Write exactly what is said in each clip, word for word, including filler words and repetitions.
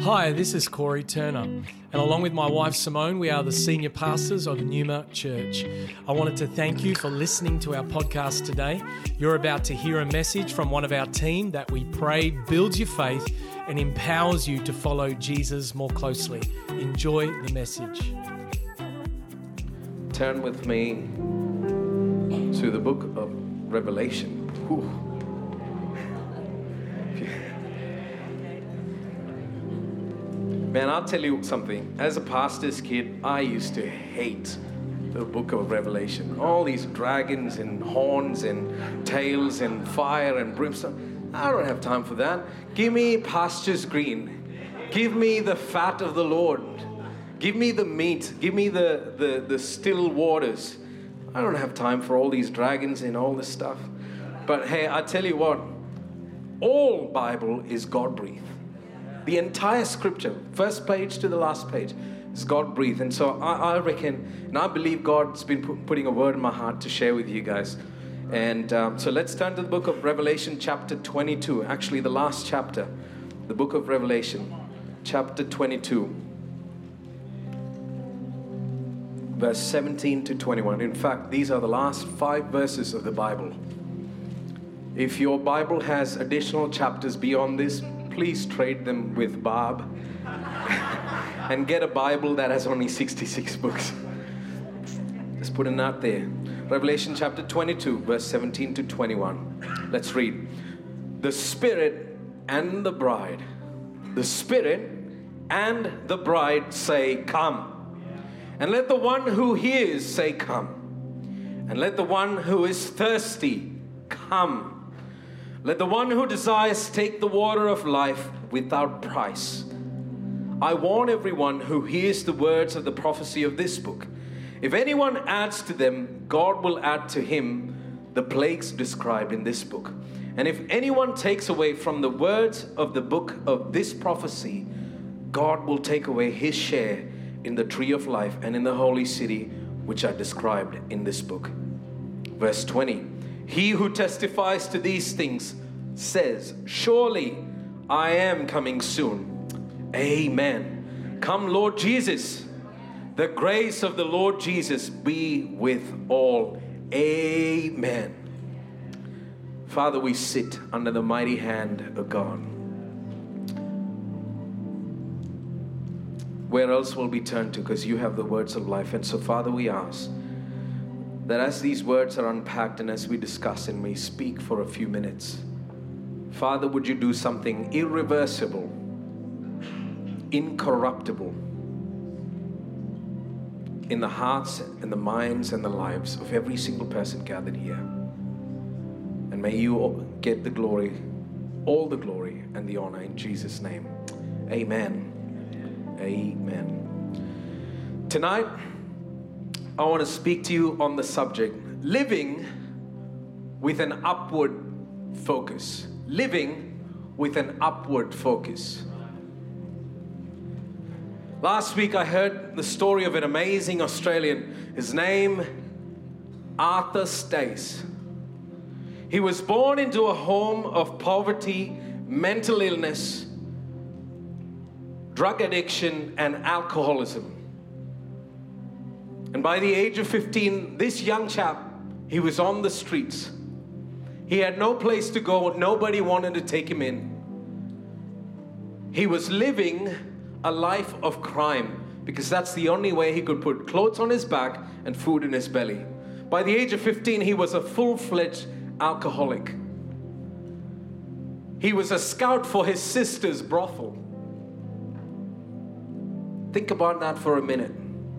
Hi, this is Corey Turner, and along with my wife Simone, we are the senior pastors of Numa Church. I wanted to thank you for listening to our podcast today. You're about to hear a message from one of our team that we pray builds your faith and empowers you to follow Jesus more closely. Enjoy the message. Turn with me to the book of Revelation. Whew. Man, I'll tell you something. As a pastor's kid, I used to hate the book of Revelation. All these dragons and horns and tails and fire and brimstone. I don't have time for that. Give me pastures green. Give me the fat of the Lord. Give me the meat. Give me the, the, the still waters. I don't have time for all these dragons and all this stuff. But hey, I tell you what. All Bible is God-breathed. The entire scripture, first page to the last page, is God-breathed. And so I, I reckon, and I believe God's been pu- putting a word in my heart to share with you guys. And um, so let's turn to the book of Revelation chapter twenty-two. Actually, the last chapter. The book of Revelation, chapter twenty-two. Verse seventeen to twenty-one. In fact, these are the last five verses of the Bible. If your Bible has additional chapters beyond this, please trade them with Bob and get a Bible that has only sixty-six books. Just put it out there. Revelation chapter twenty-two, verse seventeen to twenty-one. Let's read. The Spirit and the bride. The Spirit and the bride say, "Come." And let the one who hears say, "Come." And let the one who is thirsty come. Let the one who desires take the water of life without price. I warn everyone who hears the words of the prophecy of this book. If anyone adds to them, God will add to him the plagues described in this book. And if anyone takes away from the words of the book of this prophecy, God will take away his share in the tree of life and in the holy city, which are described in this book. Verse twenty. He who testifies to these things says, "Surely I am coming soon." Amen. Come, Lord Jesus. The grace of the Lord Jesus be with all. Amen. Father, we sit under the mighty hand of God. Where else will we turn to? Because you have the words of life. And so, Father, we ask that as these words are unpacked and as we discuss and we speak for a few minutes, Father, would you do something irreversible, incorruptible in the hearts and the minds and the lives of every single person gathered here. And may you get the glory, all the glory and the honor in Jesus' name. Amen. Amen. Tonight, I want to speak to you on the subject, living with an upward focus. Living with an upward focus. Last week I heard the story of an amazing Australian. His name, Arthur Stace. He was born into a home of poverty, mental illness, drug addiction, and alcoholism. And by the age of fifteen, this young chap, he was on the streets. He had no place to go. Nobody wanted to take him in. He was living a life of crime because that's the only way he could put clothes on his back and food in his belly. By the age of fifteen, he was a full-fledged alcoholic. He was a scout for his sister's brothel. Think about that for a minute.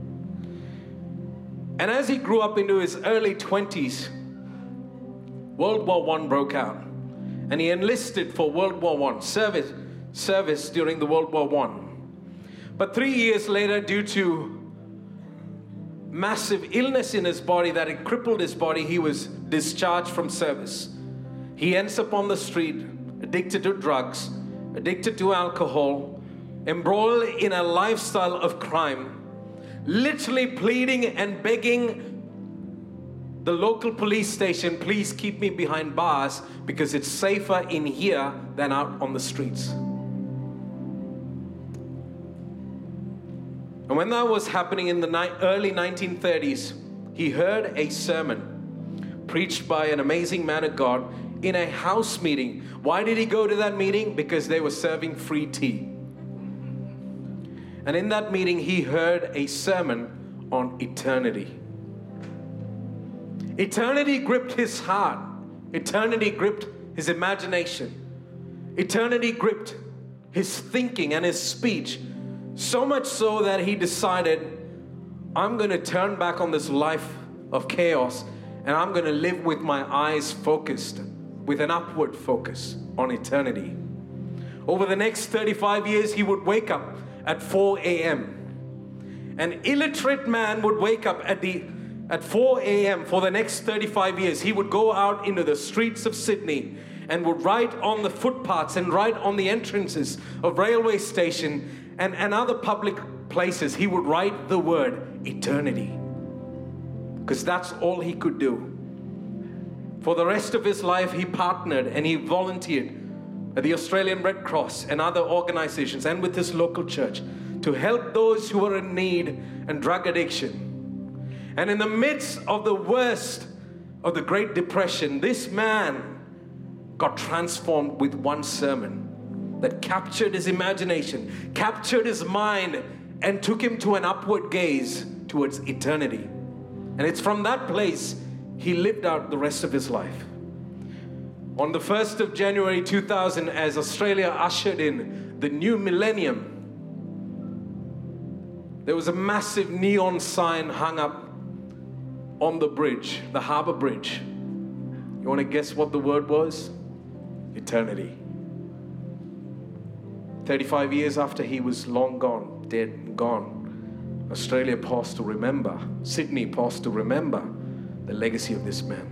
And as he grew up into his early twenties, World War One broke out. And he enlisted for World War One, service, service during the World War One. But three years later, due to massive illness in his body that had crippled his body, he was discharged from service. He ends up on the street, addicted to drugs, addicted to alcohol, embroiled in a lifestyle of crime, literally pleading and begging the local police station, "Please keep me behind bars because it's safer in here than out on the streets." And when that was happening in the ni- early nineteen thirties, he heard a sermon preached by an amazing man of God in a house meeting. Why did he go to that meeting? Because they were serving free tea. And in that meeting, he heard a sermon on eternity. Eternity gripped his heart. Eternity gripped his imagination. Eternity gripped his thinking and his speech, so much so that he decided, I'm going to turn back on this life of chaos, and I'm going to live with my eyes focused, with an upward focus on eternity. Over the next thirty-five years, he would wake up at four a.m. An illiterate man would wake up at the at four a.m. for the next thirty-five years. He would go out into the streets of Sydney and would write on the footpaths and write on the entrances of railway station and, and other public places. He would write the word eternity, because that's all he could do. For the rest of his life, he partnered and he volunteered at the Australian Red Cross and other organizations and with his local church to help those who were in need and drug addiction. And in the midst of the worst of the Great Depression, this man got transformed with one sermon that captured his imagination, captured his mind, and took him to an upward gaze towards eternity. And it's from that place he lived out the rest of his life. On the first of January two thousand, as Australia ushered in the new millennium, there was a massive neon sign hung up on the bridge, the harbour bridge. You want to guess what the word was? Eternity. thirty-five years after he was long gone, dead and gone, Australia paused to remember, Sydney paused to remember the legacy of this man.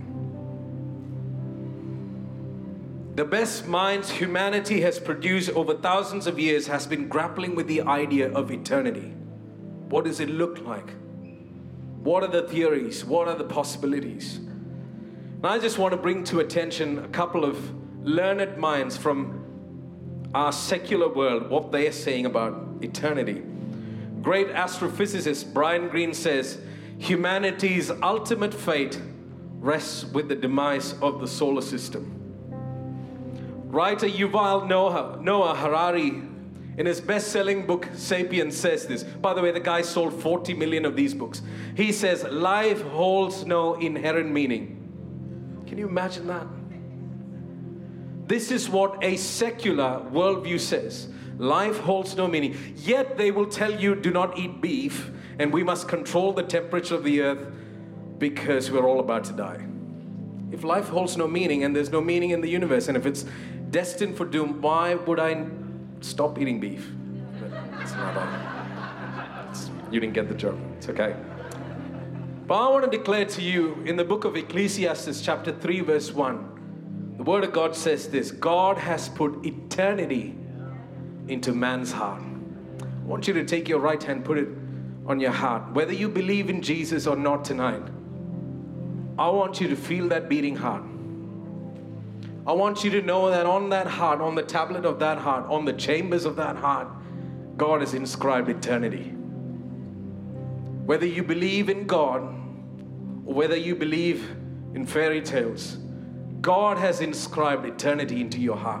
The best minds humanity has produced over thousands of years has been grappling with the idea of eternity. What does it look like? What are the theories? What are the possibilities? And I just want to bring to attention a couple of learned minds from our secular world, what they are saying about eternity. Great astrophysicist Brian Greene says, humanity's ultimate fate rests with the demise of the solar system. Writer Yuval Noah, Noah Harari, in his best-selling book, Sapiens, says this. By the way, the guy sold forty million of these books. He says, life holds no inherent meaning. Can you imagine that? This is what a secular worldview says. Life holds no meaning. Yet they will tell you, do not eat beef, and we must control the temperature of the earth because we're all about to die. If life holds no meaning, and there's no meaning in the universe, and if it's destined for doom, why would I stop eating beef? It's not a, it's, you didn't get the joke. It's okay. But I want to declare to you in the book of Ecclesiastes chapter three verse one, the word of God says this: God has put eternity into man's heart. I want you to take your right hand, put it on your heart. Whether you believe in Jesus or not tonight, I want you to feel that beating heart. I want you to know that on that heart, on the tablet of that heart, on the chambers of that heart, God has inscribed eternity. Whether you believe in God or whether you believe in fairy tales, God has inscribed eternity into your heart.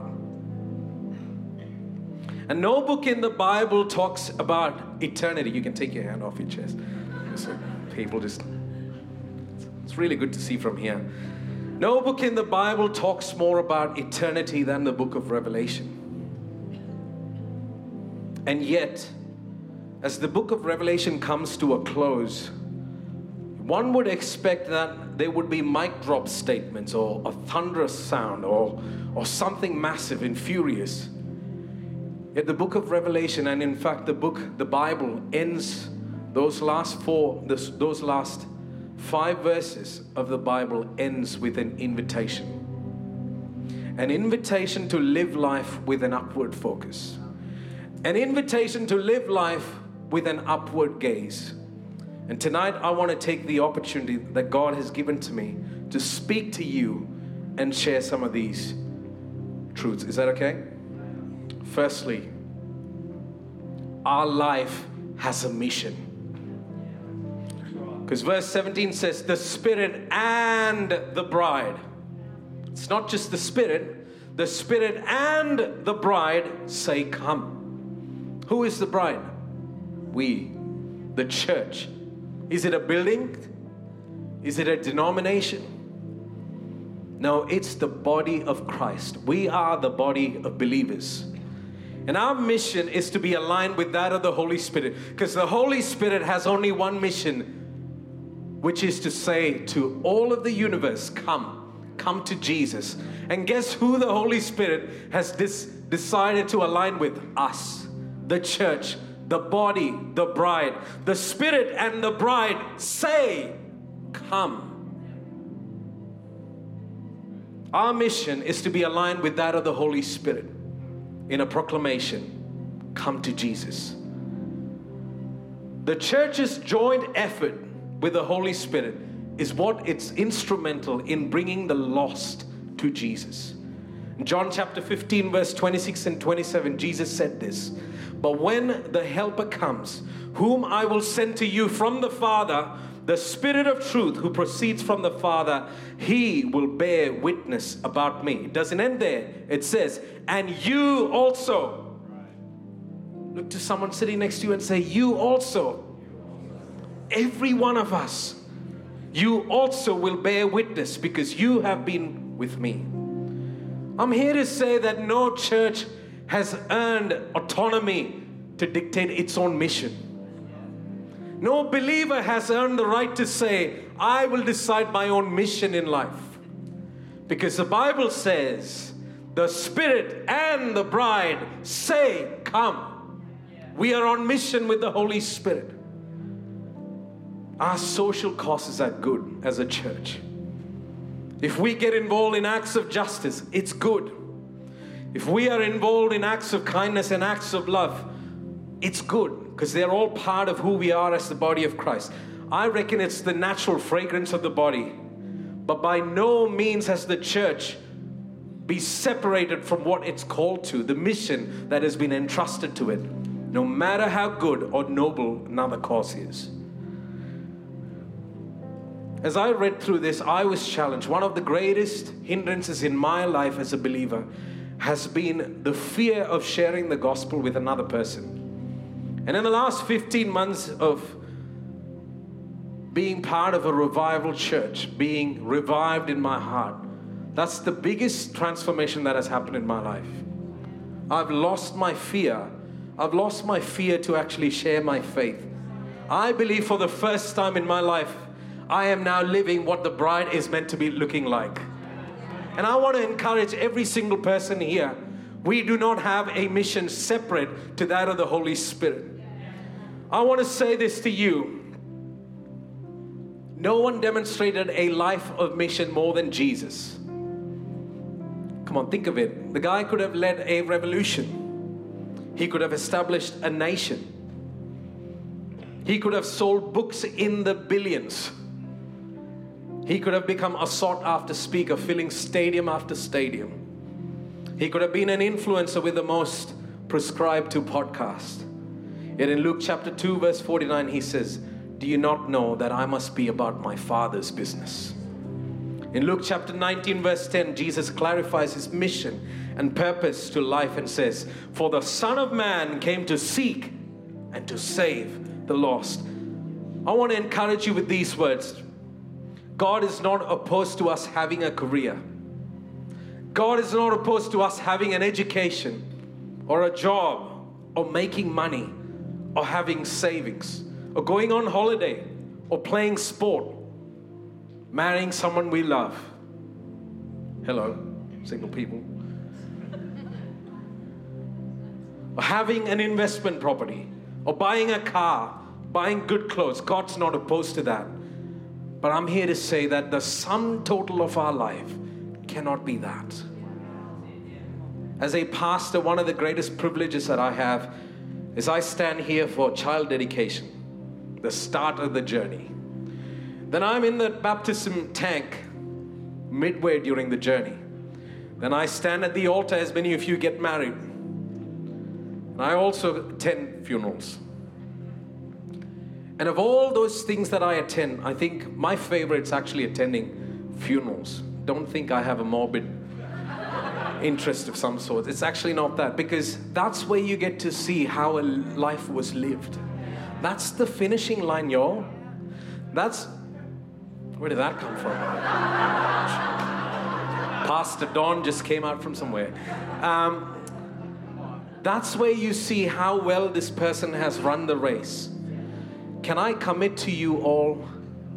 And no book in the Bible talks about eternity. You can take your hand off your chest. So people just, it's really good to see from here. No book in the Bible talks more about eternity than the book of Revelation. And yet, as the book of Revelation comes to a close, one would expect that there would be mic drop statements or a thunderous sound or, or something massive and furious. Yet the book of Revelation, and in fact the book, the Bible, ends those last four, this, those last five verses of the Bible ends with an invitation. An invitation to live life with an upward focus. An invitation to live life with an upward gaze. And tonight I want to take the opportunity that God has given to me to speak to you and share some of these truths. Is that okay? Firstly, our life has a mission. Because verse seventeen says, the Spirit and the bride. It's not just the Spirit. The Spirit and the bride say, come. Who is the bride? We, the church. Is it a building? Is it a denomination? No, it's the body of Christ. We are the body of believers. And our mission is to be aligned with that of the Holy Spirit. Because the Holy Spirit has only one mission, which is to say to all of the universe, come, come to Jesus. And guess who the Holy Spirit has dis- decided to align with? Us, the church, the body, the bride. The Spirit and the bride say, come. Our mission is to be aligned with that of the Holy Spirit in a proclamation, come to Jesus. The church's joint effort with the Holy Spirit is what it's instrumental in bringing the lost to Jesus. In John chapter fifteen, verse twenty-six and twenty-seven, Jesus said this, but when the Helper comes, whom I will send to you from the Father, the Spirit of truth who proceeds from the Father, He will bear witness about me. It doesn't end there. It says, and you also. Look to someone sitting next to you and say, you also. Every one of us. You also will bear witness because you have been with me. I'm here to say that no church has earned autonomy to dictate its own mission. No believer has earned the right to say, I will decide my own mission in life. Because the Bible says, the Spirit and the bride say, come. We are on mission with the Holy Spirit. Our social causes are good as a church. If we get involved in acts of justice, it's good. If we are involved in acts of kindness and acts of love, it's good. Because they're all part of who we are as the body of Christ. I reckon it's the natural fragrance of the body. But by no means has the church be separated from what it's called to, the mission that has been entrusted to it, no matter how good or noble another cause is. As I read through this, I was challenged. One of the greatest hindrances in my life as a believer has been the fear of sharing the gospel with another person. And in the last fifteen months of being part of a revival church, being revived in my heart, that's the biggest transformation that has happened in my life. I've lost my fear. I've lost my fear to actually share my faith. I believe for the first time in my life, I am now living what the bride is meant to be looking like. And I want to encourage every single person here. We do not have a mission separate to that of the Holy Spirit. I want to say this to you. No one demonstrated a life of mission more than Jesus. Come on, think of it. The guy could have led a revolution. He could have established a nation. He could have sold books in the billions. He could have become a sought-after speaker, filling stadium after stadium. He could have been an influencer with the most prescribed to podcast. Yet in Luke chapter two, verse forty-nine, he says, do you not know that I must be about my Father's business? In Luke chapter nineteen, verse ten, Jesus clarifies his mission and purpose to life and says, for the Son of Man came to seek and to save the lost. I want to encourage you with these words. God is not opposed to us having a career. God is not opposed to us having an education or a job or making money or having savings or going on holiday or playing sport, marrying someone we love. Hello, single people. Or having an investment property or buying a car, buying good clothes. God's not opposed to that. But I'm here to say that the sum total of our life cannot be that. As a pastor, one of the greatest privileges that I have is I stand here for child dedication, the start of the journey. Then I'm in the baptism tank midway during the journey. Then I stand at the altar as many of you get married. And I also attend funerals. And of all those things that I attend, I think my favorite's actually attending funerals. Don't think I have a morbid interest of some sort. It's actually not that, because that's where you get to see how a life was lived. That's the finishing line, y'all. That's, where did that come from? Pastor Don just came out from somewhere. Um, that's where you see how well this person has run the race. Can I commit to you all,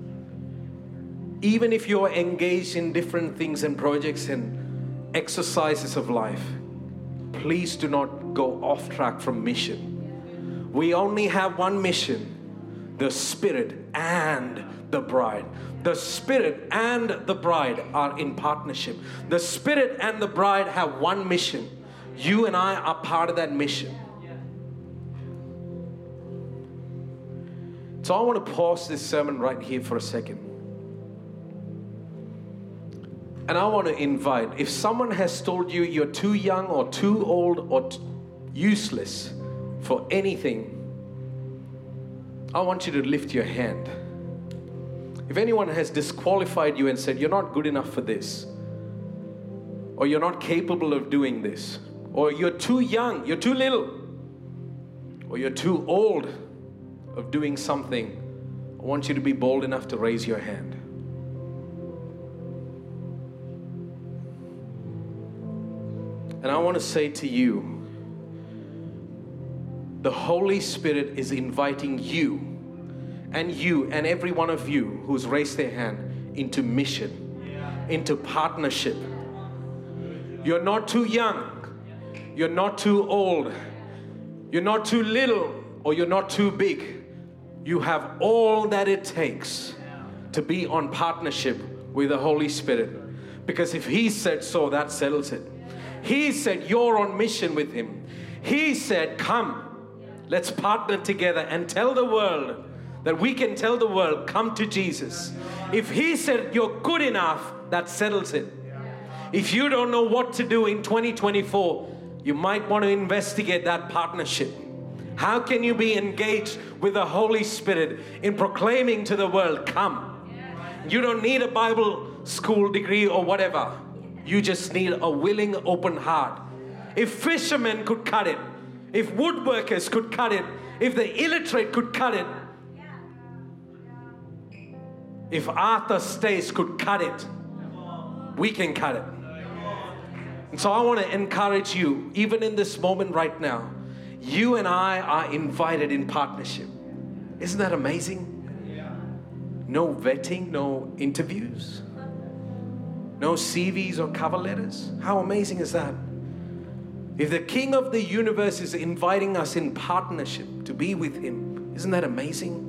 even if you're engaged in different things and projects and exercises of life, please do not go off track from mission. We only have one mission: the Spirit and the bride. The Spirit and the bride are in partnership. The Spirit and the bride have one mission. You and I are part of that mission. So I want to pause this sermon right here for a second. And I want to invite, if someone has told you you're too young or too old or t- useless for anything, I want you to lift your hand. If anyone has disqualified you and said you're not good enough for this, or you're not capable of doing this, or you're too young, you're too little, or you're too old of doing something, I want you to be bold enough to raise your hand. And I want to say to you, the Holy Spirit is inviting you and you and every one of you who's raised their hand into mission, into partnership. You're not too young, you're not too old, you're not too little, or you're not too big. You have all that it takes to be on partnership with the Holy Spirit. Because if He said so, that settles it. He said you're on mission with Him. He said, come, let's partner together and tell the world that we can tell the world, come to Jesus. If He said you're good enough, that settles it. If you don't know what to do in twenty twenty-four, you might want to investigate that partnership. How can you be engaged with the Holy Spirit in proclaiming to the world, come? You don't need a Bible school degree or whatever. You just need a willing, open heart. If fishermen could cut it, if woodworkers could cut it, if the illiterate could cut it, if Arthur Stace could cut it, we can cut it. And so I want to encourage you, even in this moment right now, you and I are invited in partnership. Isn't that amazing? No vetting, no interviews, no C Vs or cover letters. How amazing is that? If the King of the universe is inviting us in partnership to be with Him, isn't that amazing?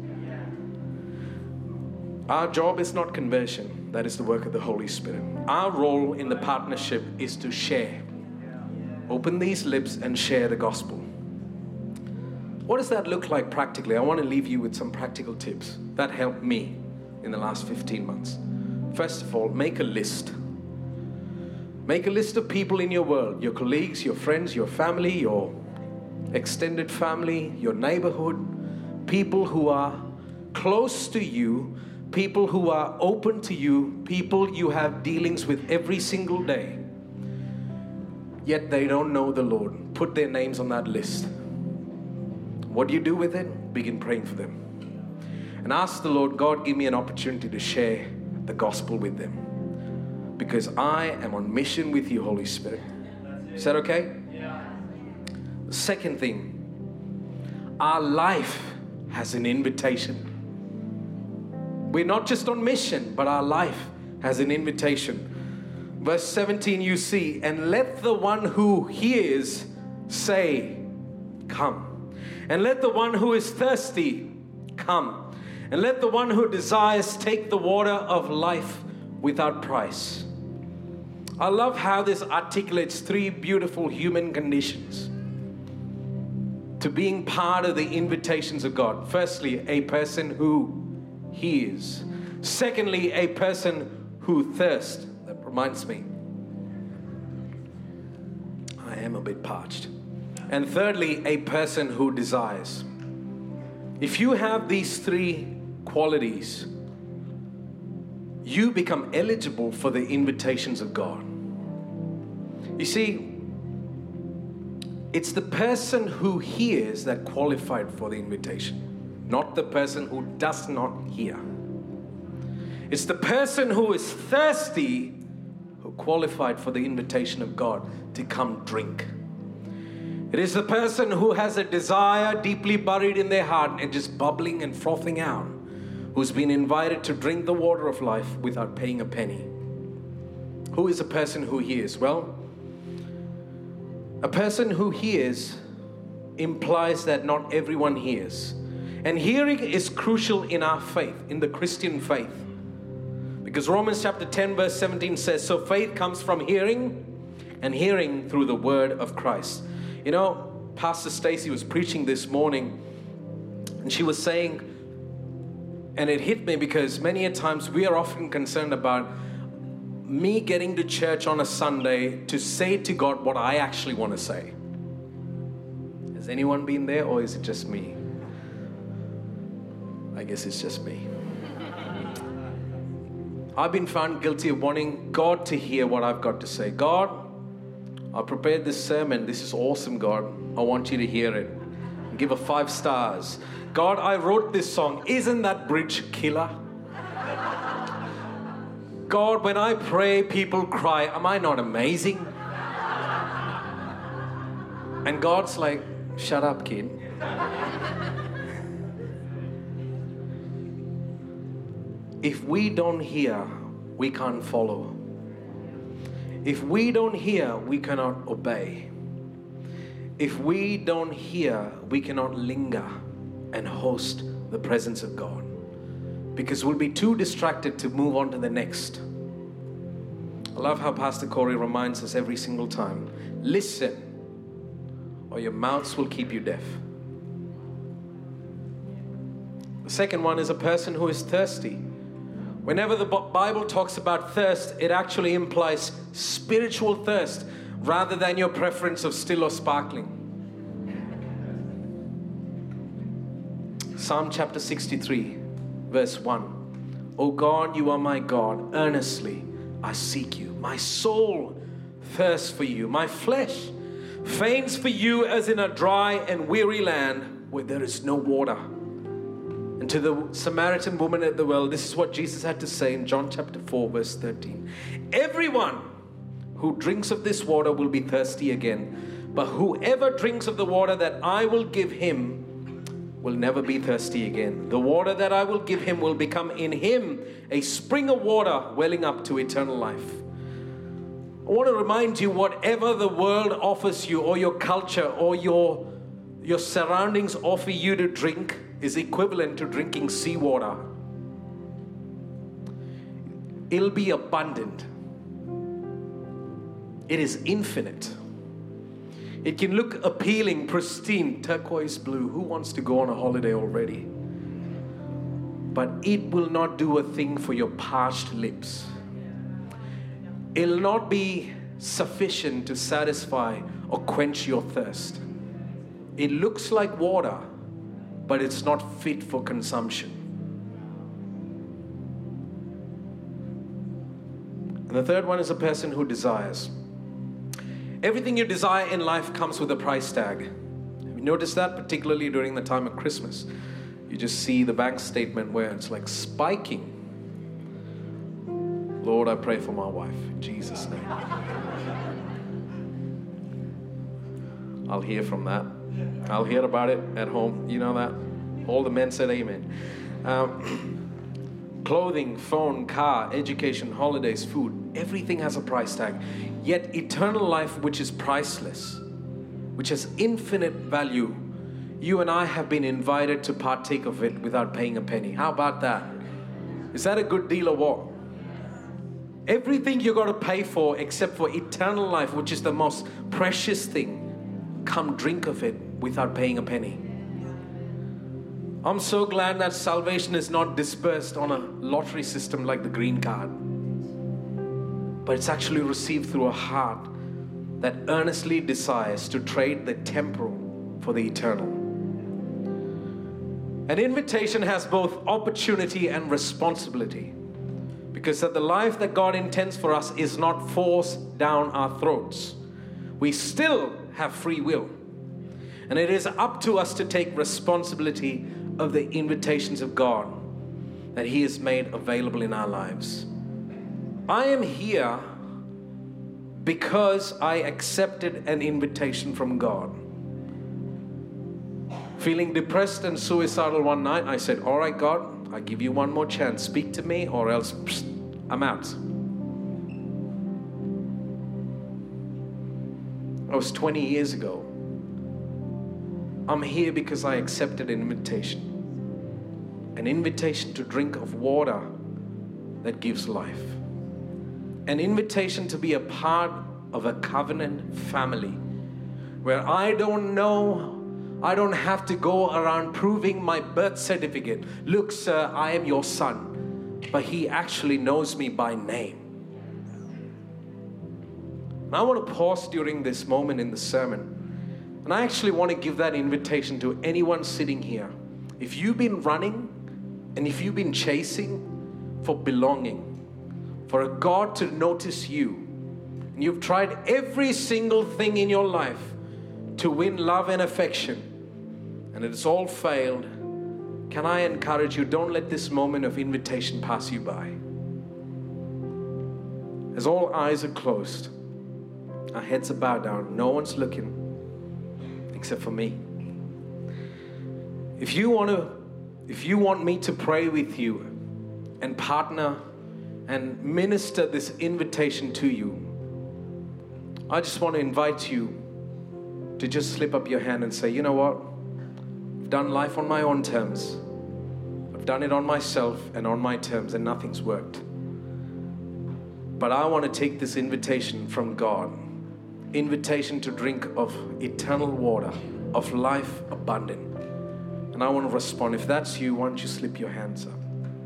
Our job is not conversion. That is the work of the Holy Spirit. Our role in the partnership is to share. Open these lips and share the gospel. What does that look like practically? I want to leave you with some practical tips that helped me in the last fifteen months. First of all, make a list. Make a list of people in your world, your colleagues, your friends, your family, your extended family, your neighborhood, people who are close to you, people who are open to you, people you have dealings with every single day, yet they don't know the Lord. Put their names on that list. What do you do with it? Begin praying for them. And ask the Lord, God, give me an opportunity to share the gospel with them. Because I am on mission with you, Holy Spirit. Is that okay? Yeah. The second thing, our life has an invitation. We're not just on mission, but our life has an invitation. Verse seventeen, you see, and let the one who hears say, come. And let the one who is thirsty come. And let the one who desires take the water of life without price. I love how this articulates three beautiful human conditions to being part of the invitations of God. Firstly, a person who hears. Secondly, a person who thirsts. That reminds me, I am a bit parched. And thirdly, a person who desires. If you have these three qualities, you become eligible for the invitations of God. You see, it's the person who hears that qualified for the invitation, not the person who does not hear. It's the person who is thirsty who qualified for the invitation of God to come drink. It is the person who has a desire deeply buried in their heart and just bubbling and frothing out, who's been invited to drink the water of life without paying a penny. Who is a person who hears? Well, a person who hears implies that not everyone hears. And hearing is crucial in our faith, in the Christian faith. Because Romans chapter ten verse seventeen says, so faith comes from hearing, and hearing through the word of Christ. You know, Pastor Stacy was preaching this morning, and she was saying, and it hit me because many a times we are often concerned about me getting to church on a Sunday to say to God what I actually want to say. Has anyone been there, or is it just me? I guess it's just me. I've been found guilty of wanting God to hear what I've got to say. God, I prepared this sermon. This is awesome, God. I want you to hear it. Give it five stars. God, I wrote this song. Isn't that bridge killer? God, when I pray, people cry. Am I not amazing? And God's like, shut up, kid. If we don't hear, we can't follow. If we don't hear, we cannot obey. If we don't hear, we cannot linger and host the presence of God, because we'll be too distracted to move on to the next. I love how Pastor Corey reminds us every single time, listen, or your mouths will keep you deaf. The second one is a person who is thirsty. Whenever the Bible talks about thirst, it actually implies spiritual thirst rather than your preference of still or sparkling. Psalm chapter sixty-three, verse one. O God, you are my God. Earnestly I seek you. My soul thirsts for you. My flesh faints for you as in a dry and weary land where there is no water. And to the Samaritan woman at the well, this is what Jesus had to say in John chapter four, verse thirteen. Everyone who drinks of this water will be thirsty again. But whoever drinks of the water that I will give him will never be thirsty again. The water that I will give him will become in him a spring of water welling up to eternal life. I want to remind you, whatever the world offers you, or your culture, or your, your surroundings offer you to drink, is equivalent to drinking seawater. It'll be abundant. It is infinite. It can look appealing, pristine, turquoise blue. Who wants to go on a holiday already? But it will not do a thing for your parched lips. It'll not be sufficient to satisfy or quench your thirst. It looks like water, but it's not fit for consumption. And the third one is a person who desires. Everything you desire in life comes with a price tag. Have you noticed that? Particularly during the time of Christmas. You just see the bank statement where it's like spiking. Lord, I pray for my wife. In Jesus' name. I'll hear from that. I'll hear about it at home. You know that? All the men said amen. Um, clothing, phone, car, education, holidays, food. Everything has a price tag. Yet eternal life, which is priceless, which has infinite value, you and I have been invited to partake of it without paying a penny. How about that? Is that a good deal or what? Everything you got to pay for except for eternal life, which is the most precious thing, come drink of it without paying a penny. I'm so glad that salvation is not dispersed on a lottery system like the green card, but it's actually received through a heart that earnestly desires to trade the temporal for the eternal. An invitation has both opportunity and responsibility, because that the life that God intends for us is not forced down our throats. We still have free will. And it is up to us to take responsibility of the invitations of God that He has made available in our lives. I am here because I accepted an invitation from God. Feeling depressed and suicidal one night, I said, all right, God, I give you one more chance. Speak to me or else psst, I'm out. That was twenty years ago. I'm here because I accepted an invitation. An invitation to drink of water that gives life. An invitation to be a part of a covenant family where I don't know, I don't have to go around proving my birth certificate. Look, sir, I am your son. But He actually knows me by name. And I want to pause during this moment in the sermon. And I actually want to give that invitation to anyone sitting here. If you've been running and if you've been chasing for belonging, for a God to notice you, and you've tried every single thing in your life to win love and affection, and it's all failed, can I encourage you, don't let this moment of invitation pass you by. As all eyes are closed, our heads are bowed down, no one's looking except for me. If you want to, if you want me to pray with you and partner and minister this invitation to you, I just want to invite you to just slip up your hand and say, you know what? I've done life on my own terms. I've done it on myself and on my terms, and nothing's worked. But I want to take this invitation from God. Invitation to drink of eternal water, of life abundant. And I want to respond. If that's you, why don't you slip your hands up?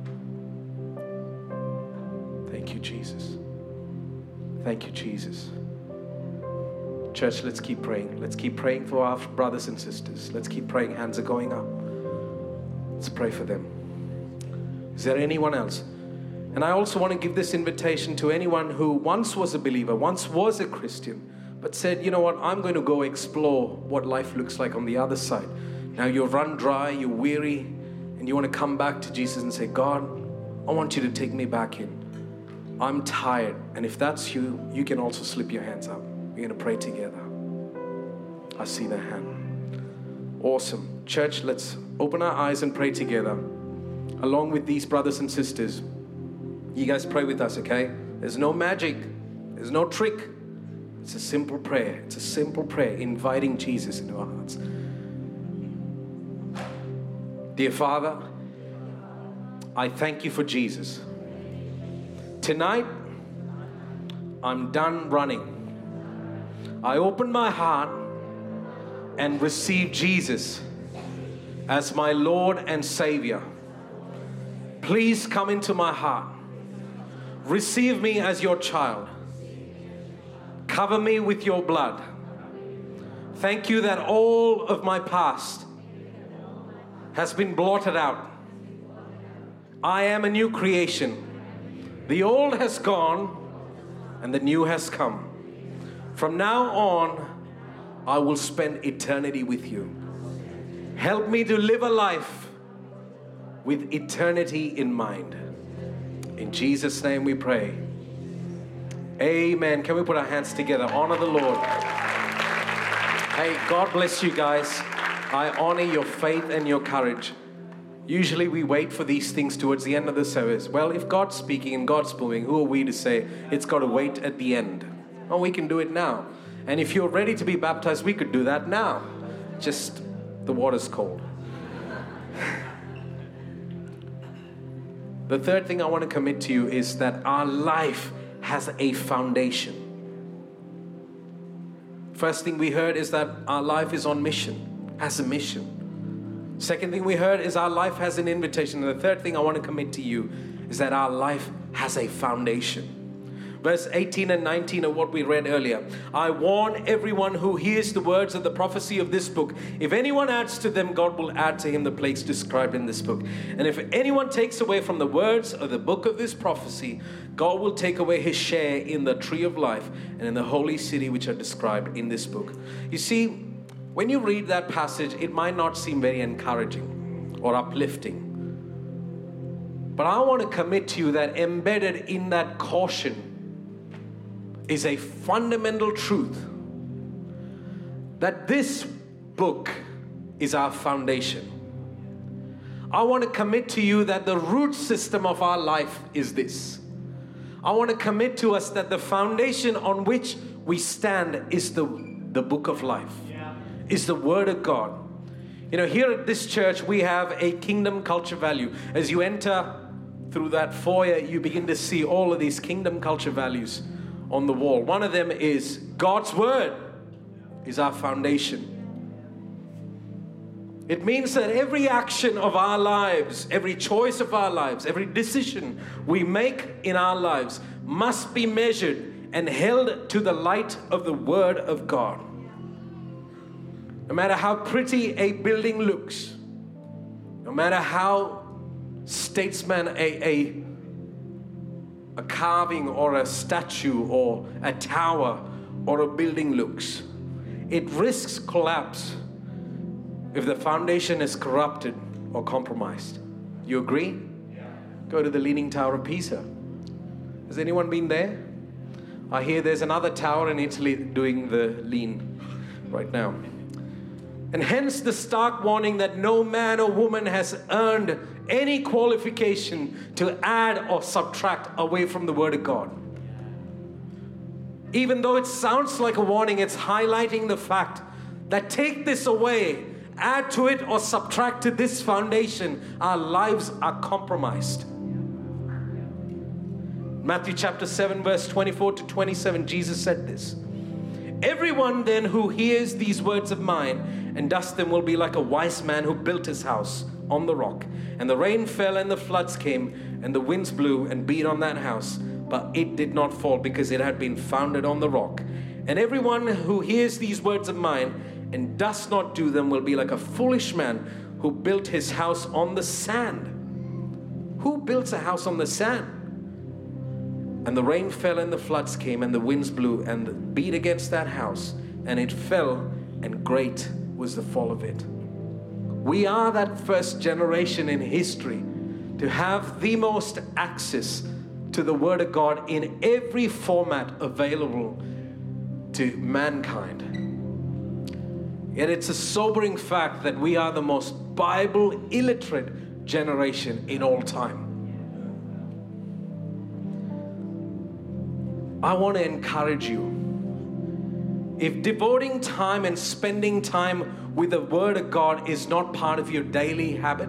Thank you, Jesus. Thank you, Jesus. Church, let's keep praying. Let's keep praying for our brothers and sisters. Let's keep praying. Hands are going up. Let's pray for them. Is there anyone else? And I also want to give this invitation to anyone who once was a believer, once was a Christian, but said, you know what, I'm going to go explore what life looks like on the other side. Now you're run dry, you're weary, and you want to come back to Jesus and say, God, I want you to take me back in. I'm tired. And if that's you, you can also slip your hands up. We're going to pray together. I see that hand. Awesome. Church, let's open our eyes and pray together. Along with these brothers and sisters. You guys pray with us, okay? There's no magic. There's no trick. It's a simple prayer. It's a simple prayer inviting Jesus into our hearts. Dear Father, I thank you for Jesus. Tonight, I'm done running. I open my heart and receive Jesus as my Lord and Savior. Please come into my heart. Receive me as your child. Cover me with your blood. Thank you that all of my past has been blotted out. I am a new creation. The old has gone and the new has come. From now on, I will spend eternity with you. Help me to live a life with eternity in mind. In Jesus' name we pray. Amen. Can we put our hands together? Honor the Lord. Hey, God bless you guys. I honor your faith and your courage. Usually we wait for these things towards the end of the service. Well, if God's speaking and God's moving, who are we to say it's got to wait at the end? Oh, we can do it now. And if you're ready to be baptized, we could do that now. Just the water's cold. The third thing I want to commit to you is that our life has a foundation. First thing we heard is that our life is on mission, has a mission. Second thing we heard is our life has an invitation. And the third thing I want to commit to you is that our life has a foundation. Verse eighteen and nineteen of what we read earlier. I warn everyone who hears the words of the prophecy of this book. If anyone adds to them, God will add to him the plagues described in this book. And if anyone takes away from the words of the book of this prophecy, God will take away his share in the tree of life and in the holy city which are described in this book. You see, when you read that passage, it might not seem very encouraging or uplifting. But I want to commit to you that embedded in that caution is a fundamental truth that this book is our foundation. I want to commit to you that the root system of our life is this. I want to commit to us that the foundation on which we stand is the, the book of life, yeah. is the Word of God. You know, here at this church, we have a kingdom culture value. As you enter through that foyer, you begin to see all of these kingdom culture values on the wall. One of them is God's Word is our foundation. It means that every action of our lives, every choice of our lives, every decision we make in our lives must be measured and held to the light of the Word of God. No matter how pretty a building looks, no matter how statesman a, a a carving or a statue or a tower or a building looks, it risks collapse if the foundation is corrupted or compromised. You agree? Yeah. Go to the Leaning Tower of Pisa. Has anyone been there? I hear there's another tower in Italy doing the lean right now. And hence the stark warning that no man or woman has earned any qualification to add or subtract away from the Word of God. Even though it sounds like a warning, it's highlighting the fact that take this away, add to it or subtract to this foundation, our lives are compromised. Matthew chapter seven verse twenty-four to twenty-seven, Jesus said this. Everyone then who hears these words of mine and does them will be like a wise man who built his house on the rock. And the rain fell and the floods came and the winds blew and beat on that house. But it did not fall because it had been founded on the rock. And everyone who hears these words of mine and does not do them will be like a foolish man who built his house on the sand. Who builds a house on the sand? And the rain fell and the floods came and the winds blew and beat against that house. And it fell, and great was the fall of it. We are that first generation in history to have the most access to the Word of God in every format available to mankind. Yet it's a sobering fact that we are the most Bible illiterate generation in all time. I want to encourage you. If devoting time and spending time with the Word of God is not part of your daily habit,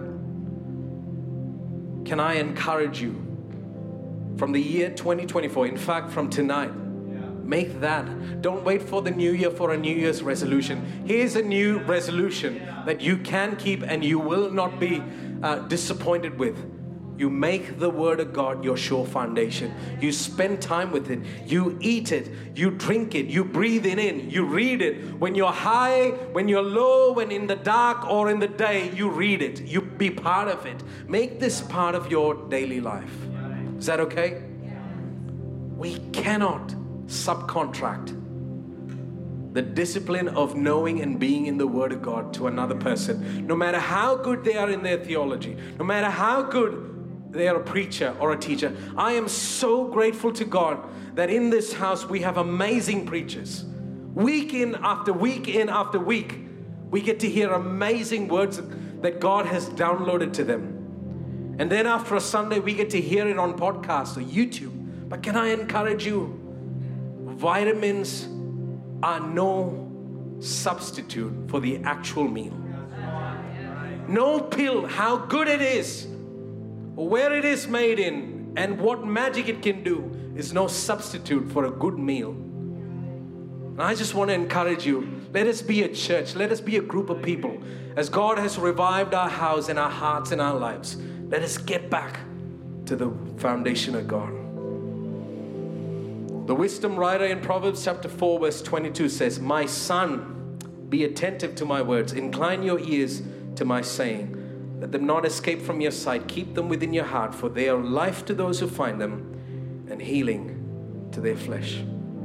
can I encourage you from the year twenty twenty-four, in fact from tonight, yeah. make that. Don't wait for the new year for a New Year's resolution. Here's a new resolution yeah. that you can keep and you will not be uh, disappointed with. You make the Word of God your sure foundation. You spend time with it. You eat it. You drink it. You breathe it in. You read it. When you're high, when you're low, when in the dark or in the day, you read it. You be part of it. Make this part of your daily life. Is that okay? We cannot subcontract the discipline of knowing and being in the Word of God to another person. No matter how good they are in their theology, no matter how good they are a preacher or a teacher. I am so grateful to God that in this house we have amazing preachers. Week in after week in after week, we get to hear amazing words that God has downloaded to them. And then after a Sunday, we get to hear it on podcast or YouTube. But can I encourage you? Vitamins are no substitute for the actual meal. No pill, how good it is, where it is made in, and what magic it can do is no substitute for a good meal. And I just want to encourage you, let us be a church, let us be a group of people. As God has revived our house and our hearts and our lives, let us get back to the foundation of God. The wisdom writer in Proverbs chapter four verse twenty-two says, "My son, be attentive to my words. Incline your ears to my saying. Let them not escape from your sight. Keep them within your heart, for they are life to those who find them and healing to their flesh."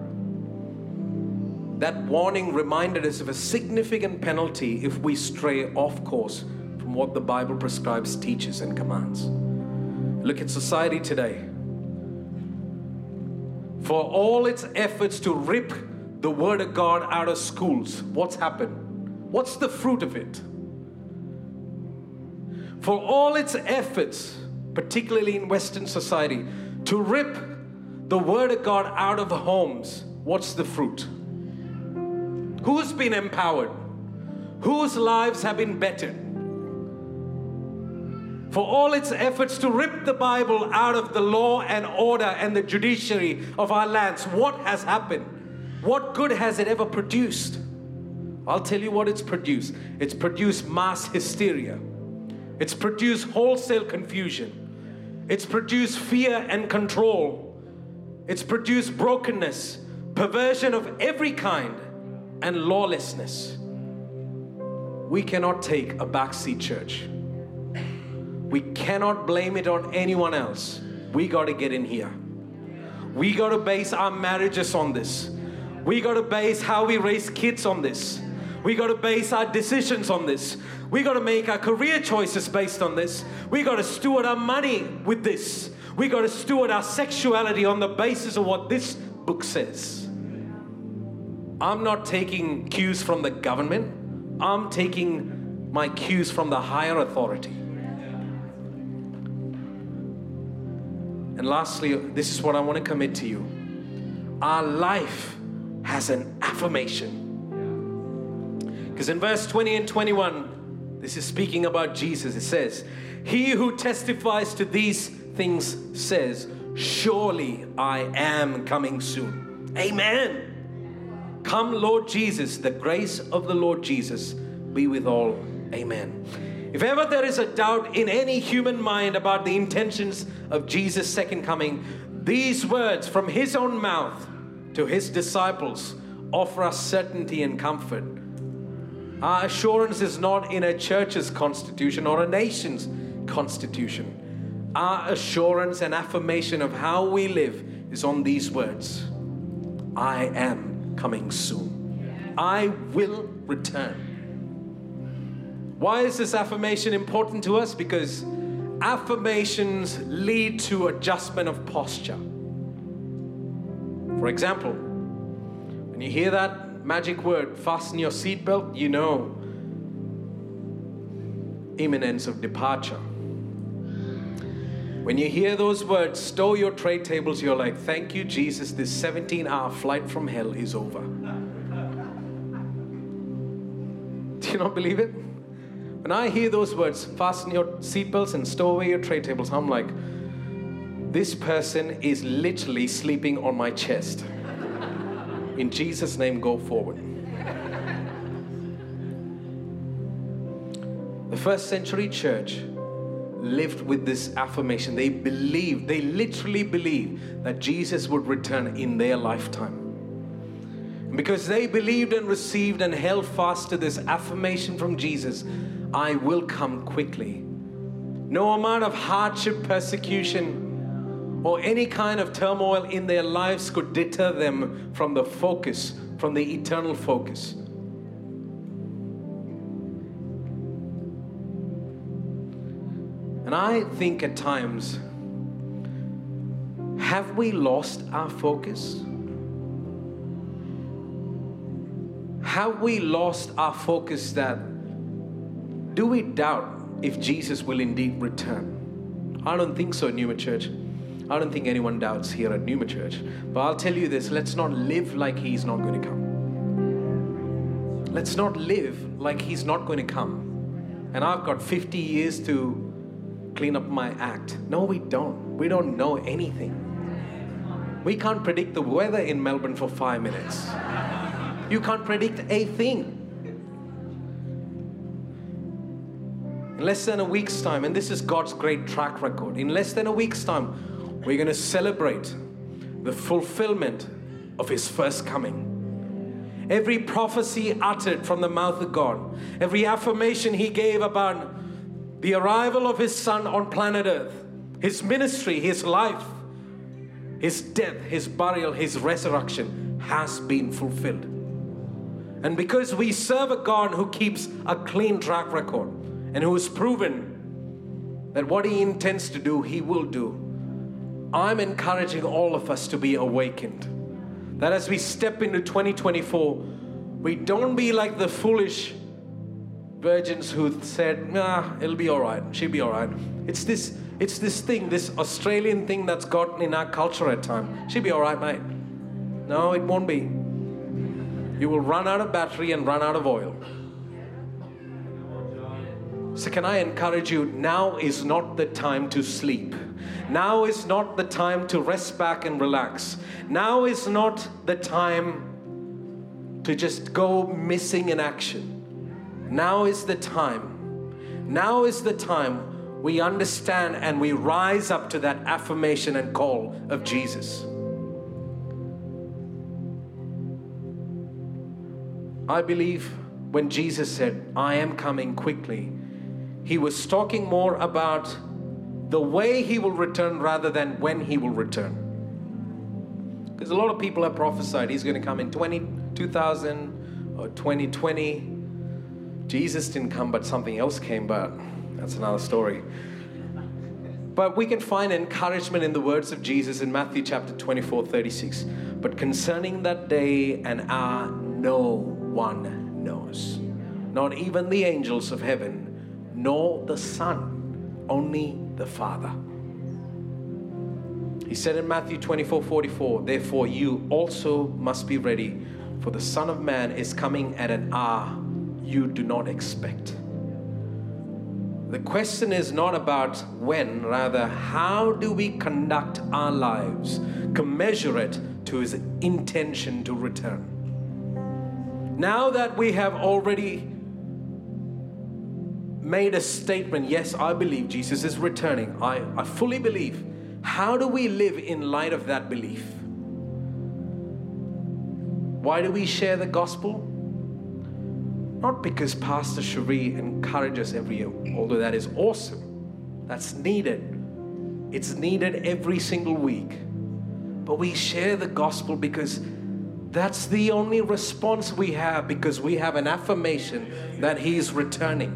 That warning reminded us of a significant penalty if we stray off course from what the Bible prescribes, teaches, and commands. Look at society today. For all its efforts to rip the Word of God out of schools, what's happened? What's the fruit of it? For all its efforts, particularly in Western society, to rip the Word of God out of homes, what's the fruit? Who's been empowered? Whose lives have been bettered? For all its efforts to rip the Bible out of the law and order and the judiciary of our lands, what has happened? What good has it ever produced? I'll tell you what it's produced. It's produced mass hysteria. It's produced wholesale confusion. It's produced fear and control. It's produced brokenness, perversion of every kind, and lawlessness. We cannot take a backseat church. We cannot blame it on anyone else. We got to get in here. We got to base our marriages on this. We got to base how we raise kids on this. We got to base our decisions on this. We got to make our career choices based on this. We got to steward our money with this. We got to steward our sexuality on the basis of what this book says. I'm not taking cues from the government. I'm taking my cues from the higher authority. And lastly, this is what I want to commit to you. Our life has an affirmation. Because in verse twenty and twenty-one, this is speaking about Jesus. It says, "He who testifies to these things says, surely I am coming soon." Amen. Come, Lord Jesus. The grace of the Lord Jesus be with all. Amen. If ever there is a doubt in any human mind about the intentions of Jesus' second coming, these words from his own mouth to his disciples offer us certainty and comfort. Our assurance is not in a church's constitution or a nation's constitution. Our assurance and affirmation of how we live is on these words: I am coming soon. I will return. Why is this affirmation important to us? Because affirmations lead to adjustment of posture. For example, when you hear that magic word, fasten your seatbelt, you know imminence of departure. When you hear those words, stow your tray tables, you're like, thank you, Jesus, this seventeen hour flight from hell is over. Do you not believe it? When I hear those words, fasten your seatbelts and stow away your tray tables, I'm like, this person is literally sleeping on my chest. In Jesus' name, go forward. The first century church lived with this affirmation. They believed, they literally believed that Jesus would return in their lifetime. And because they believed and received and held fast to this affirmation from Jesus, I will come quickly. No amount of hardship, persecution, or any kind of turmoil in their lives could deter them from the focus, from the eternal focus. And I think at times, have we lost our focus? Have we lost our focus that, do we doubt if Jesus will indeed return? I don't think so, Pneuma Church. I don't think anyone doubts here at Pneuma Church. But I'll tell you this, let's not live like he's not going to come. Let's not live like he's not going to come. And I've got fifty years to clean up my act. No, we don't. We don't know anything. We can't predict the weather in Melbourne for five minutes. You can't predict a thing. In less than a week's time, and this is God's great track record, in less than a week's time, we're going to celebrate the fulfillment of His first coming. Every prophecy uttered from the mouth of God, every affirmation He gave about the arrival of His Son on planet Earth, His ministry, His life, His death, His burial, His resurrection has been fulfilled. And because we serve a God who keeps a clean track record and who has proven that what He intends to do, He will do, I'm encouraging all of us to be awakened. That as we step into twenty twenty-four, we don't be like the foolish virgins who said, nah, it'll be all right, she'll be all right. It's this, it's this thing, this Australian thing that's gotten in our culture at times. She'll be all right, mate. No, it won't be. You will run out of battery and run out of oil. So can I encourage you, now is not the time to sleep. Now is not the time to rest back and relax. Now is not the time to just go missing in action. Now is the time. Now is the time we understand and we rise up to that affirmation and call of Jesus. I believe when Jesus said, I am coming quickly, He was talking more about the way He will return rather than when He will return. Because a lot of people have prophesied He's going to come in twenty, two thousand or twenty twenty. Jesus didn't come, but something else came, but that's another story. But we can find encouragement in the words of Jesus in Matthew chapter twenty-four, thirty-six. But concerning that day and hour, no one knows. Not even the angels of heaven, nor the Son, only the Father. He said in Matthew twenty-four, forty-four, therefore you also must be ready, for the Son of Man is coming at an hour you do not expect. The question is not about when, rather, how do we conduct our lives, commensurate to His intention to return? Now that we have already made a statement, yes, I believe Jesus is returning. I, I fully believe. How do we live in light of that belief? Why do we share the gospel? Not because Pastor Cherie encourages every year, although that is awesome. That's needed. It's needed every single week. But we share the gospel because that's the only response we have, because we have an affirmation that He's returning.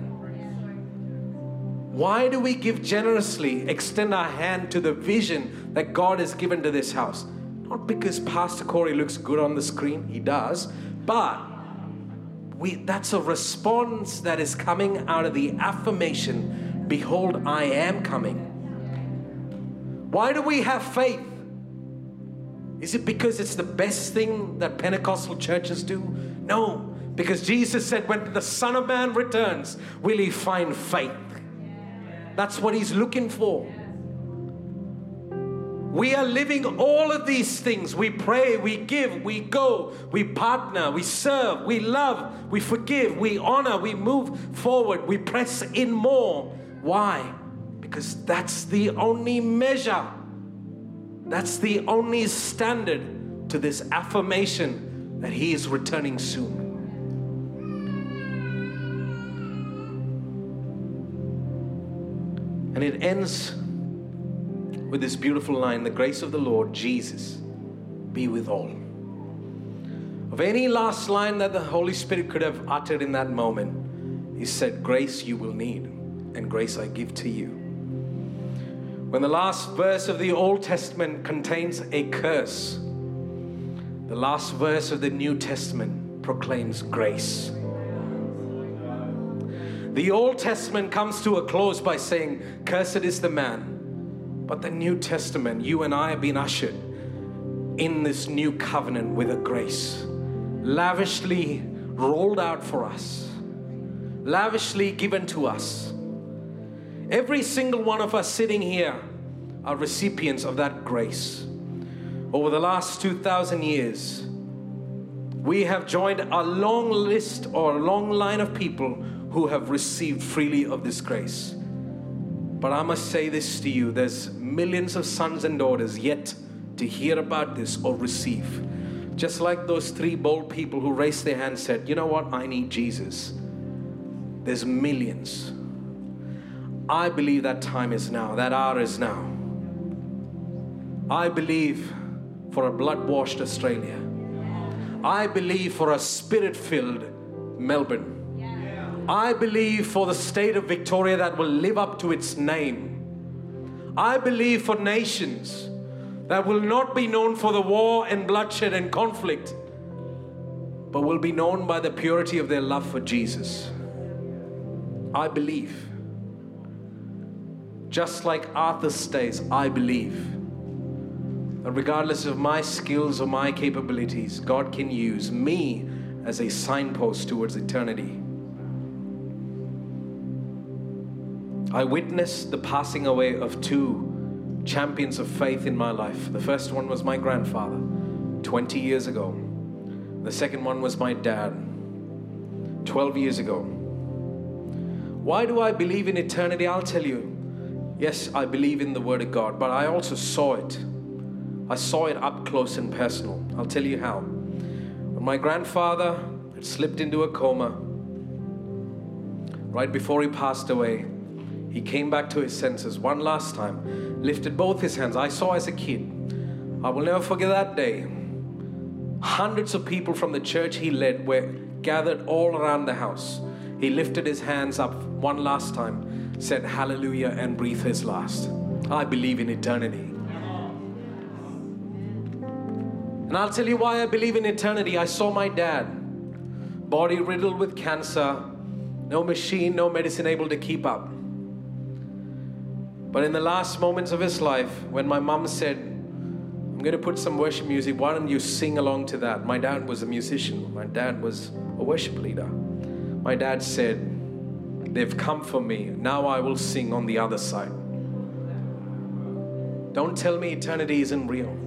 Why do we give generously, extend our hand to the vision that God has given to this house? Not because Pastor Corey looks good on the screen, he does, but we, that's a response that is coming out of the affirmation, behold, I am coming. Why do we have faith? Is it because it's the best thing that Pentecostal churches do? No, because Jesus said when the Son of Man returns, will He find faith? That's what He's looking for. We are living all of these things. We pray, we give, we go, we partner, we serve, we love, we forgive, we honor, we move forward, we press in more. Why? Because that's the only measure. That's the only standard to this affirmation that He is returning soon. And it ends with this beautiful line, the grace of the Lord Jesus be with all. Of any last line that the Holy Spirit could have uttered in that moment, He said, grace you will need, and grace I give to you. When the last verse of the Old Testament contains a curse, the last verse of the New Testament proclaims grace. The Old Testament comes to a close by saying, cursed is the man. But the New Testament, you and I have been ushered in this new covenant with a grace, lavishly rolled out for us, lavishly given to us. Every single one of us sitting here are recipients of that grace. Over the last two thousand years, we have joined a long list or a long line of people who have received freely of this grace. But I must say this to you, there's millions of sons and daughters yet to hear about this or receive. Just like those three bold people who raised their hands said, you know what, I need Jesus. There's millions. I believe that time is now, that hour is now. I believe for a blood-washed Australia. I believe for a spirit-filled Melbourne. I believe for the state of Victoria that will live up to its name. I believe for nations that will not be known for the war and bloodshed and conflict, but will be known by the purity of their love for Jesus. I believe. Just like Arthur states, I believe that regardless of my skills or my capabilities, God can use me as a signpost towards eternity. I witnessed the passing away of two champions of faith in my life. The first one was my grandfather, twenty years ago. The second one was my dad, twelve years ago. Why do I believe in eternity? I'll tell you. Yes, I believe in the Word of God, but I also saw it. I saw it up close and personal. I'll tell you how. When my grandfather had slipped into a coma, right before he passed away, he came back to his senses one last time, lifted both his hands. I saw as a kid. I will never forget that day. Hundreds of people from the church he led were gathered all around the house. He lifted his hands up one last time, said hallelujah, and breathed his last. I believe in eternity. And I'll tell you why I believe in eternity. I saw my dad, body riddled with cancer, no machine, no medicine able to keep up. But in the last moments of his life, when my mom said, I'm going to put some worship music, why don't you sing along to that? My dad was a musician. My dad was a worship leader. My dad said, they've come for me. Now I will sing on the other side. Don't tell me eternity isn't real.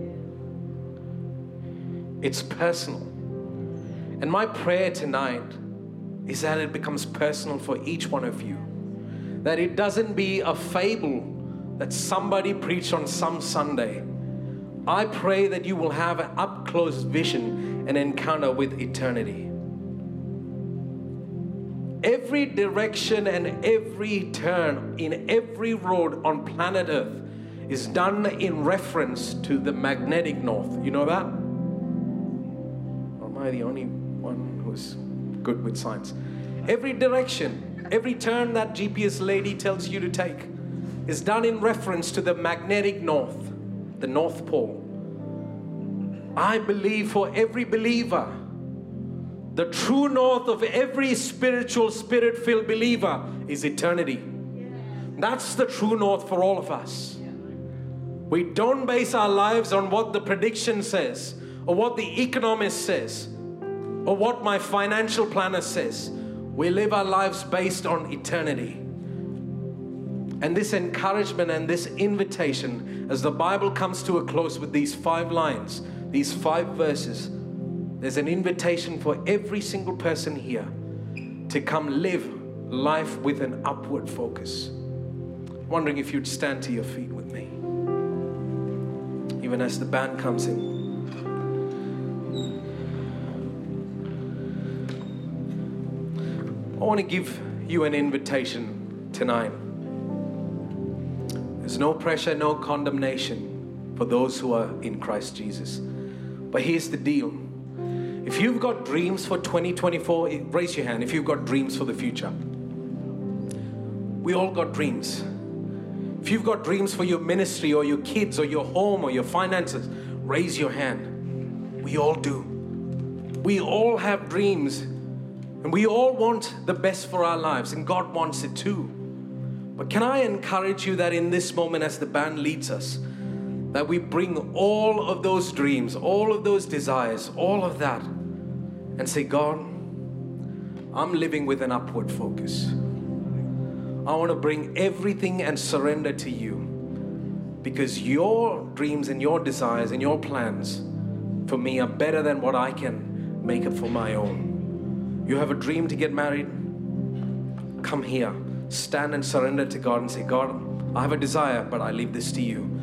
It's personal. And my prayer tonight is that it becomes personal for each one of you. That it doesn't be a fable that somebody preached on some Sunday. I pray that you will have an up-close vision and encounter with eternity. Every direction and every turn in every road on planet Earth is done in reference to the magnetic north. You know that? Or am I the only one who's good with science? Every direction, every turn that G P S lady tells you to take is done in reference to the magnetic north, the North Pole. I believe for every believer, the true north of every spiritual, spirit-filled believer is eternity. That's the true north for all of us. We don't base our lives on what the prediction says, or what the economist says, or what my financial planner says. We live our lives based on eternity. And this encouragement and this invitation, as the Bible comes to a close with these five lines, these five verses, there's an invitation for every single person here to come live life with an upward focus. Wondering if you'd stand to your feet with me, even as the band comes in. I want to give you an invitation tonight. There's no pressure, no condemnation for those who are in Christ Jesus. But here's the deal. If you've got dreams for twenty twenty-four, raise your hand if you've got dreams for the future. We all got dreams. If you've got dreams for your ministry or your kids or your home or your finances, raise your hand. We all do. We all have dreams. And we all want the best for our lives, and God wants it too. But can I encourage you that in this moment, as the band leads us, that we bring all of those dreams, all of those desires, all of that, and say, God, I'm living with an upward focus. I want to bring everything and surrender to you, because your dreams and your desires and your plans for me are better than what I can make it for my own. You have a dream to get married? Come here. Stand and surrender to God and say, God, I have a desire, but I leave this to you.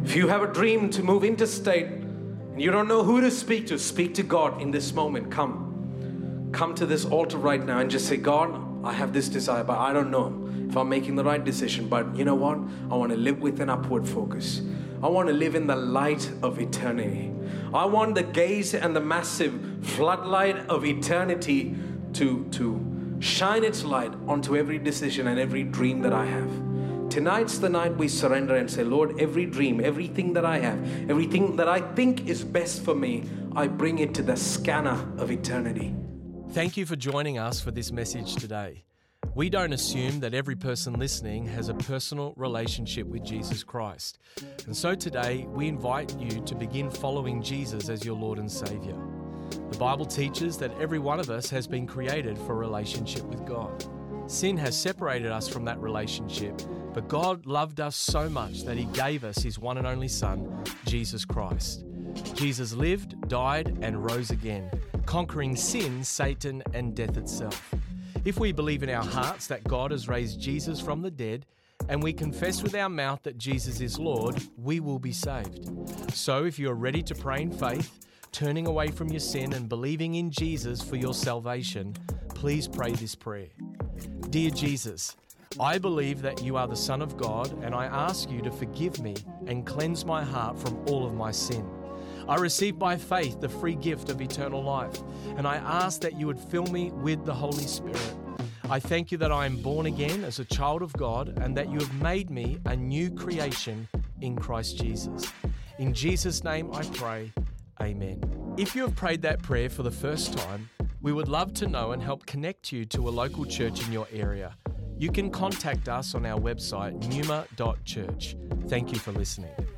If you have a dream to move interstate and you don't know who to speak to, speak to God in this moment. Come. Come to this altar right now and just say, God, I have this desire, but I don't know if I'm making the right decision. But you know what? I want to live with an upward focus. I want to live in the light of eternity. I want the gaze and the massive floodlight of eternity to, to shine its light onto every decision and every dream that I have. Tonight's the night we surrender and say, Lord, every dream, everything that I have, everything that I think is best for me, I bring it to the scanner of eternity. Thank you for joining us for this message today. We don't assume that every person listening has a personal relationship with Jesus Christ. And so today, we invite you to begin following Jesus as your Lord and Savior. The Bible teaches that every one of us has been created for a relationship with God. Sin has separated us from that relationship, but God loved us so much that He gave us His one and only Son, Jesus Christ. Jesus lived, died, and rose again, conquering sin, Satan, and death itself. If we believe in our hearts that God has raised Jesus from the dead, and we confess with our mouth that Jesus is Lord, we will be saved. So if you are ready to pray in faith, turning away from your sin and believing in Jesus for your salvation, please pray this prayer. Dear Jesus, I believe that you are the Son of God, and I ask you to forgive me and cleanse my heart from all of my sin. I receive by faith the free gift of eternal life, and I ask that you would fill me with the Holy Spirit. I thank you that I am born again as a child of God, and that you have made me a new creation in Christ Jesus. In Jesus' name I pray, amen. If you have prayed that prayer for the first time, we would love to know and help connect you to a local church in your area. You can contact us on our website, numa dot church. Thank you for listening.